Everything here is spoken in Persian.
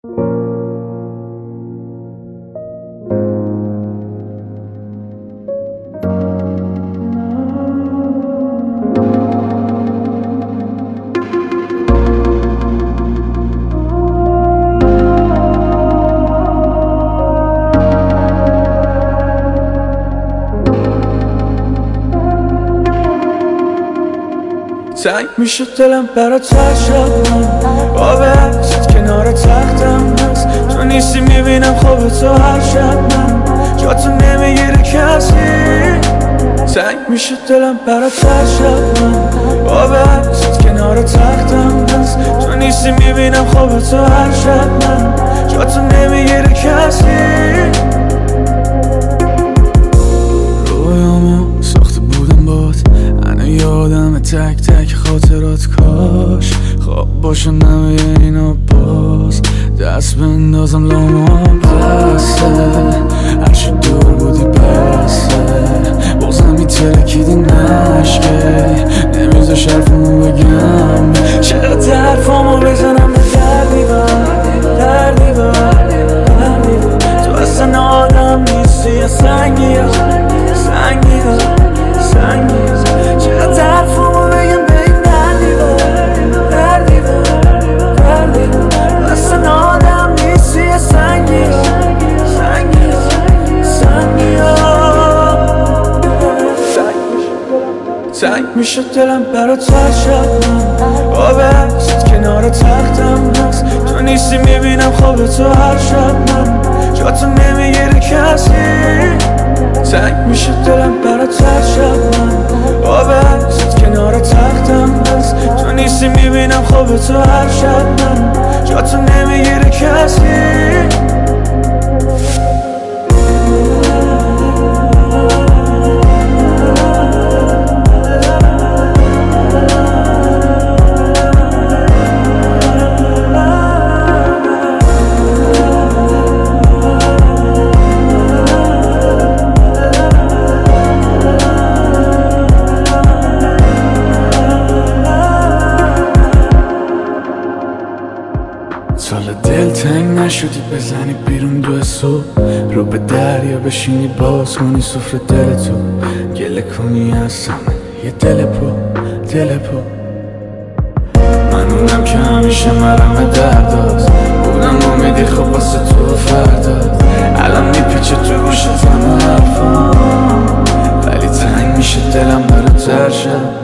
تنگ میشه دلم برات هر شب من با عکست کنار تختم هست تو نیستی میبینم خواب تو هر شب من جا تو نمیگیره کسی تنگ میشه دلم برات هر شب من با عکست کنار تختم هست تو نیستی میبینم خواب تو هر شب من جا تو نمیگیره کسی رویامو ساخته بودم باد انا یادم تک تک خاطرات کاش خواب باشه نمیه اینا باز دست بندازم لامام بسته هرچی دور بودی بسته بازم میترکیدی نشکه نمیذاش حرفمو بگم چقدر حرفامو بزنم به در دیوار تو اصلا آدم نیستی یا سنگی چقدر حرفامو بگم به این در دیوار اصلا آدم نیستی یا سنگی تنگ میشه دلم برات هر شب من با عکست کنار تختم هست تو نیستی میبینم خواب تو هر شب من جا تو نمیگیره کسی تنگ میشه دلم برات هر شب من با عکست کنار تختم هست تو نیستی میبینم خواب تو هر شب من جا تو نمیگیره کسی سال دل تنگ نشدی بزنی بیرون دو صبح رو به دریا بشینی باز کنی سفره دل تو گله کنی هستم یه دل پا من اونم که همیشه مرم درداز بودم امیدی خب واسه تو فردا الان میپیچه تو گوشت همه حرفام ولی تنگ میشه دلم برات هر شب